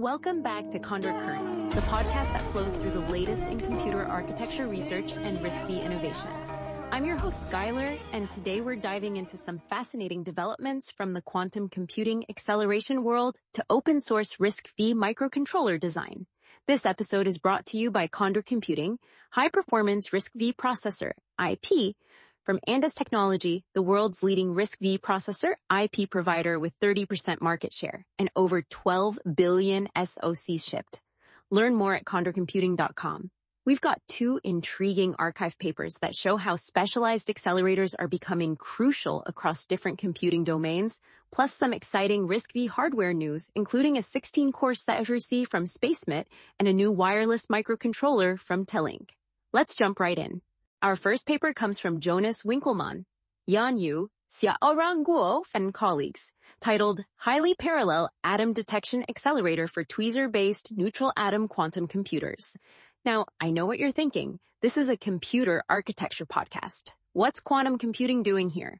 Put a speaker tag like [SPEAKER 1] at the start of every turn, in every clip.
[SPEAKER 1] Welcome back to Condor Currents, the podcast that flows through the latest in computer architecture research and RISC-V innovation. I'm your host, Skylar, and today we're diving into some fascinating developments from the quantum computing acceleration world to open source RISC-V microcontroller design. This episode is brought to you by Condor Computing, high-performance RISC-V processor, IP, from Andes Technology, the world's leading RISC-V processor IP provider with 30% market share and over 12 billion SoCs shipped. Learn more at condorcomputing.com. We've got two intriguing archive papers that show how specialized accelerators are becoming crucial across different computing domains, plus some exciting RISC-V hardware news, including a 16-core Cefr-C from SpaceMit and a new wireless microcontroller from Telink. Let's jump right in. Our first paper comes from Jonas Winkelmann, Yan Yu, Xiaorang Guo, and colleagues, titled Highly Parallel Atom Detection Accelerator for Tweezer-Based Neutral Atom Quantum Computers. Now, I know what you're thinking. This is a computer architecture podcast. What's quantum computing doing here?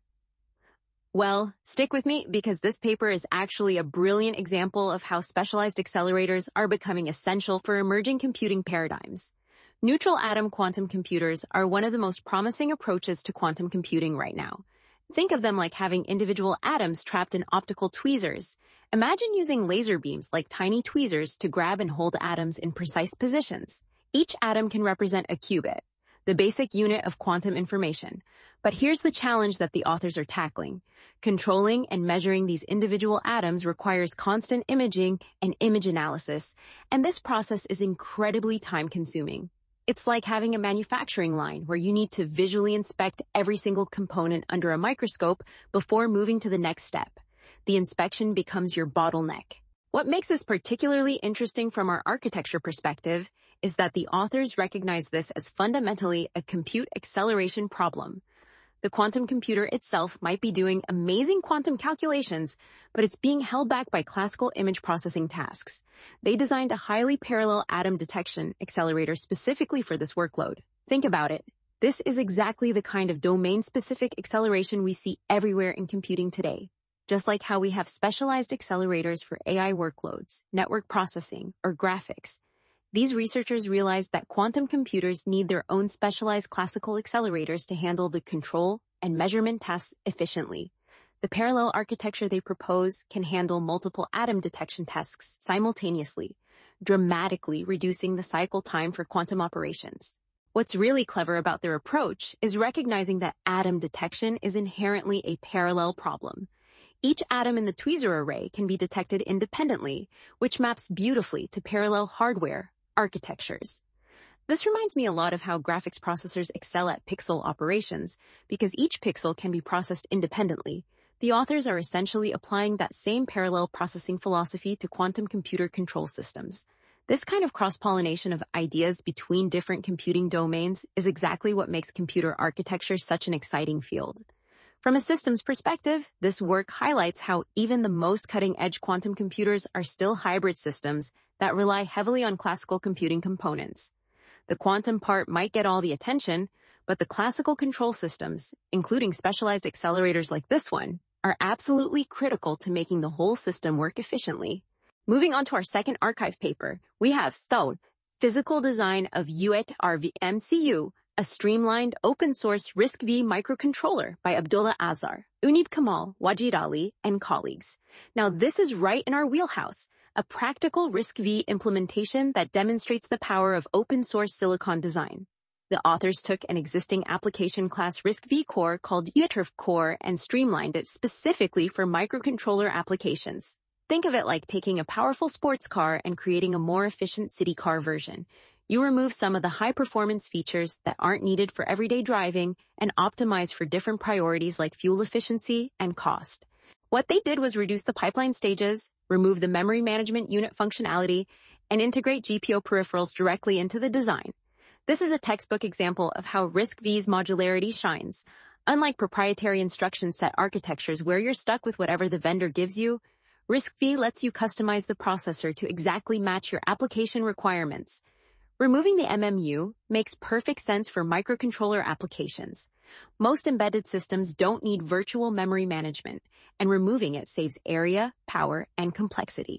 [SPEAKER 1] Well, stick with me because this paper is actually a brilliant example of how specialized accelerators are becoming essential for emerging computing paradigms. Neutral atom quantum computers are one of the most promising approaches to quantum computing right now. Think of them like having individual atoms trapped in optical tweezers. Imagine using laser beams like tiny tweezers to grab and hold atoms in precise positions. Each atom can represent a qubit, the basic unit of quantum information. But here's the challenge that the authors are tackling. Controlling and measuring these individual atoms requires constant imaging and image analysis, and this process is incredibly time-consuming. It's like having a manufacturing line where you need to visually inspect every single component under a microscope before moving to the next step. The inspection becomes your bottleneck. What makes this particularly interesting from our architecture perspective is that the authors recognize this as fundamentally a compute acceleration problem. The quantum computer itself might be doing amazing quantum calculations, but it's being held back by classical image processing tasks. They designed a highly parallel atom detection accelerator specifically for this workload. Think about it. This is exactly the kind of domain-specific acceleration we see everywhere in computing today. Just like how we have specialized accelerators for AI workloads, network processing, or graphics, these researchers realized that quantum computers need their own specialized classical accelerators to handle the control and measurement tasks efficiently. The parallel architecture they propose can handle multiple atom detection tasks simultaneously, dramatically reducing the cycle time for quantum operations. What's really clever about their approach is recognizing that atom detection is inherently a parallel problem. Each atom in the tweezer array can be detected independently, which maps beautifully to parallel hardware architectures. This reminds me a lot of how graphics processors excel at pixel operations, because each pixel can be processed independently. The authors are essentially applying that same parallel processing philosophy to quantum computer control systems. This kind of cross-pollination of ideas between different computing domains is exactly what makes computer architecture such an exciting field. From a systems perspective, this work highlights how even the most cutting-edge quantum computers are still hybrid systems that rely heavily on classical computing components. The quantum part might get all the attention, but the classical control systems, including specialized accelerators like this one, are absolutely critical to making the whole system work efficiently. Moving on to our second archive paper, we have Stone, Physical Design of UET RVMCU, a streamlined open-source RISC-V microcontroller by Abdullah Azhar, Unib Kamal, Wajid Ali, and colleagues. Now, this is right in our wheelhouse, a practical RISC-V implementation that demonstrates the power of open-source silicon design. The authors took an existing application class RISC-V core called UETRV core and streamlined it specifically for microcontroller applications. Think of it like taking a powerful sports car and creating a more efficient city car version. You remove some of the high-performance features that aren't needed for everyday driving and optimize for different priorities like fuel efficiency and cost. What they did was reduce the pipeline stages, remove the memory management unit functionality, and integrate GPO peripherals directly into the design. This is a textbook example of how RISC-V's modularity shines. Unlike proprietary instruction set architectures where you're stuck with whatever the vendor gives you, RISC-V lets you customize the processor to exactly match your application requirements. Removing the MMU makes perfect sense for microcontroller applications. Most embedded systems don't need virtual memory management, and removing it saves area, power, and complexity.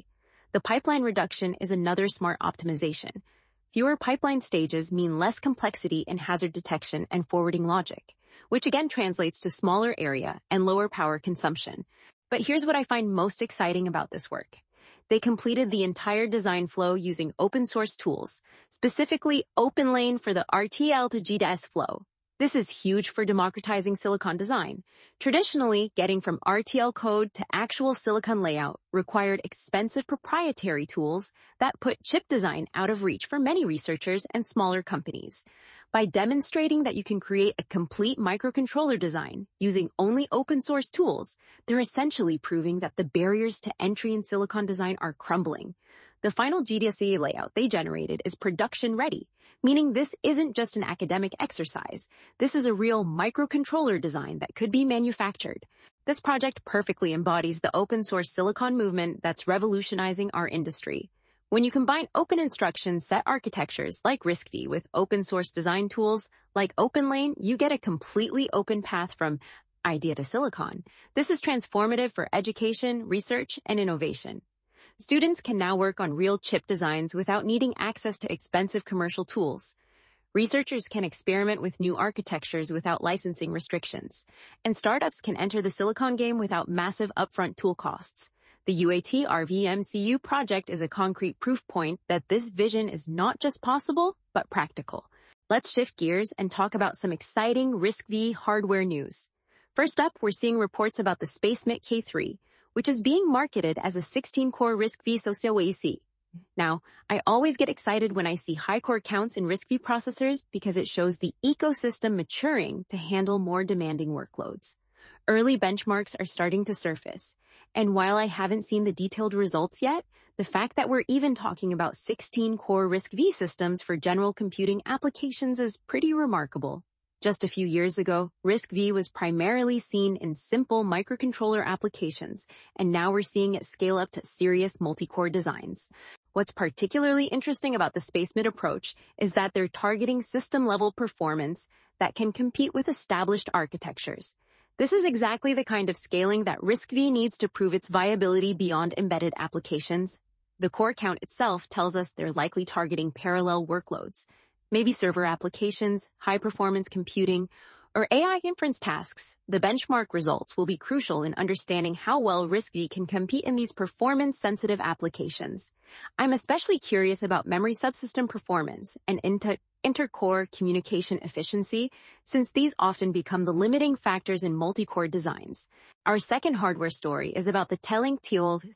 [SPEAKER 1] The pipeline reduction is another smart optimization. Fewer pipeline stages mean less complexity in hazard detection and forwarding logic, which again translates to smaller area and lower power consumption. But here's what I find most exciting about this work. They completed the entire design flow using open source tools, specifically OpenLane for the RTL to GDS flow. This is huge for democratizing silicon design. Traditionally, getting from RTL code to actual silicon layout required expensive proprietary tools that put chip design out of reach for many researchers and smaller companies. By demonstrating that you can create a complete microcontroller design using only open source tools, they're essentially proving that the barriers to entry in silicon design are crumbling. The final GDSIA layout they generated is production ready, meaning this isn't just an academic exercise. This is a real microcontroller design that could be manufactured. This project perfectly embodies the open source silicon movement that's revolutionizing our industry. When you combine open instruction set architectures like RISC-V with open source design tools like OpenLane, you get a completely open path from idea to silicon. This is transformative for education, research, and innovation. Students can now work on real chip designs without needing access to expensive commercial tools. Researchers can experiment with new architectures without licensing restrictions. And startups can enter the silicon game without massive upfront tool costs. The UAT RVMCU project is a concrete proof point that this vision is not just possible, but practical. Let's shift gears and talk about some exciting RISC-V hardware news. First up, we're seeing reports about the SpaceMIT K3, which is being marketed as a 16-core RISC-V SoC. Now, I always get excited when I see high core counts in RISC-V processors because it shows the ecosystem maturing to handle more demanding workloads. Early benchmarks are starting to surface, and while I haven't seen the detailed results yet, the fact that we're even talking about 16-core RISC-V systems for general computing applications is pretty remarkable. Just a few years ago, RISC-V was primarily seen in simple microcontroller applications, and now we're seeing it scale up to serious multi-core designs. What's particularly interesting about the SpaceMIT approach is that they're targeting system-level performance that can compete with established architectures. This is exactly the kind of scaling that RISC-V needs to prove its viability beyond embedded applications. The core count itself tells us they're likely targeting parallel workloads, maybe server applications, high-performance computing, or AI inference tasks. The benchmark results will be crucial in understanding how well RISC-V can compete in these performance-sensitive applications. I'm especially curious about memory subsystem performance and inter-core communication efficiency, since these often become the limiting factors in multi-core designs. Our second hardware story is about the Telink TEOL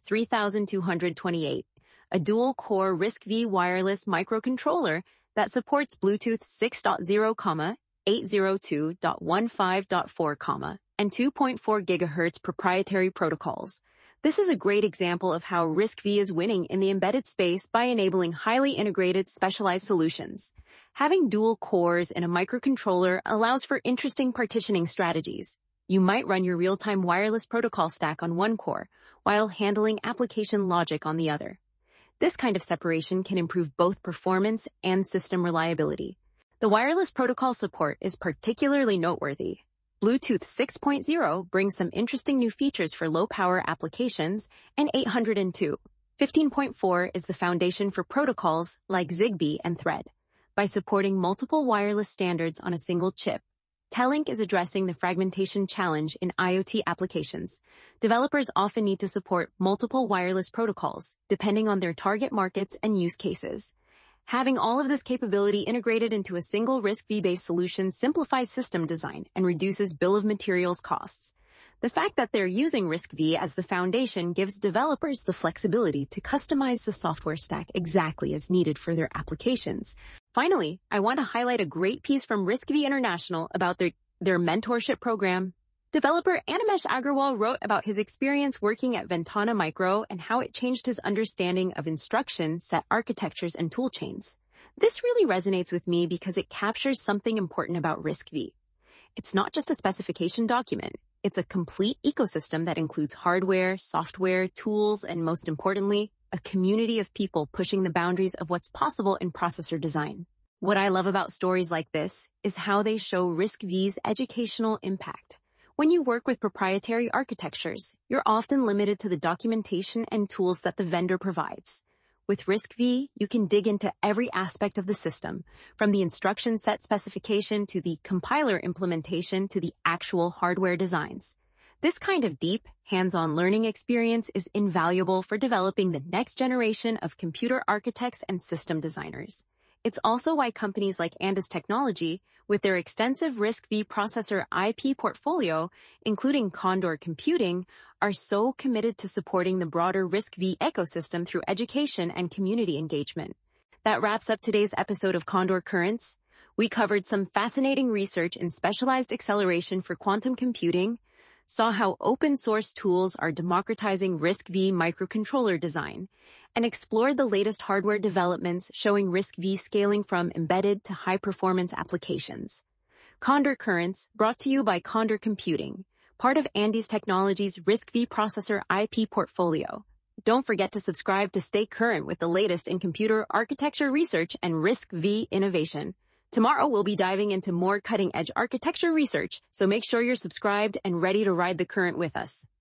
[SPEAKER 1] 3228, a dual-core RISC-V wireless microcontroller that supports Bluetooth 6.0, 802.15.4, and 2.4 GHz proprietary protocols. This is a great example of how RISC-V is winning in the embedded space by enabling highly integrated, specialized solutions. Having dual cores in a microcontroller allows for interesting partitioning strategies. You might run your real-time wireless protocol stack on one core, while handling application logic on the other. This kind of separation can improve both performance and system reliability. The wireless protocol support is particularly noteworthy. Bluetooth 6.0 brings some interesting new features for low-power applications, and 802.15.4 is the foundation for protocols like Zigbee and Thread. By supporting multiple wireless standards on a single chip, Telink is addressing the fragmentation challenge in IoT applications. Developers often need to support multiple wireless protocols, depending on their target markets and use cases. Having all of this capability integrated into a single RISC-V-based solution simplifies system design and reduces bill of materials costs. The fact that they're using RISC-V as the foundation gives developers the flexibility to customize the software stack exactly as needed for their applications. Finally, I want to highlight a great piece from RISC-V International about their mentorship program. Developer Animesh Agarwal wrote about his experience working at Ventana Micro and how it changed his understanding of instruction set architectures and toolchains. This really resonates with me because it captures something important about RISC-V. It's not just a specification document. It's a complete ecosystem that includes hardware, software, tools, and most importantly, a community of people pushing the boundaries of what's possible in processor design. What I love about stories like this is how they show RISC-V's educational impact. When you work with proprietary architectures, you're often limited to the documentation and tools that the vendor provides. With RISC-V, you can dig into every aspect of the system, from the instruction set specification to the compiler implementation to the actual hardware designs. This kind of deep, hands-on learning experience is invaluable for developing the next generation of computer architects and system designers. It's also why companies like Andis Technology, with their extensive RISC-V processor IP portfolio, including Condor Computing, are so committed to supporting the broader RISC-V ecosystem through education and community engagement. That wraps up today's episode of Condor Currents. We covered some fascinating research in specialized acceleration for quantum computing, saw how open-source tools are democratizing RISC-V microcontroller design, and explored the latest hardware developments showing RISC-V scaling from embedded to high-performance applications. Condor Currents, brought to you by Condor Computing, part of Andis Technology's RISC-V processor IP portfolio. Don't forget to subscribe to stay current with the latest in computer architecture research and RISC-V innovation. Tomorrow we'll be diving into more cutting-edge architecture research, so make sure you're subscribed and ready to ride the current with us.